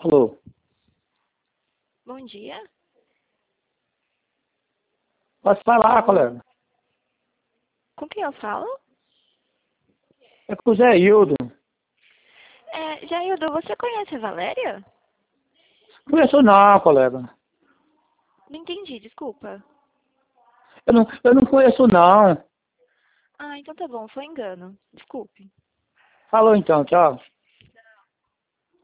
Alô? Bom dia. Pode falar, colega. Com quem eu falo? É com o Zé Hildo. Jaildo, você conhece a Valéria? Conheço não, colega. Não entendi, desculpa. Eu não conheço não. Ah, então tá bom, foi engano. Desculpe. Falou então, tchau.